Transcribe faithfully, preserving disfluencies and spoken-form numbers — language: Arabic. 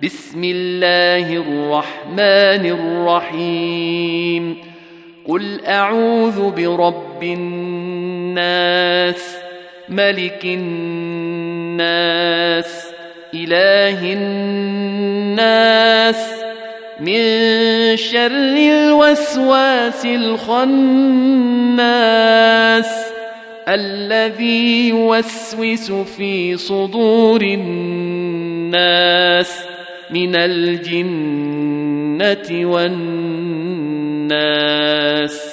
بسم الله الرحمن الرحيم قل أعوذ برب الناس ملك الناس إله الناس من شر الوسواس الخناس الذي يوسوس في صدور الناس من الجنة والناس.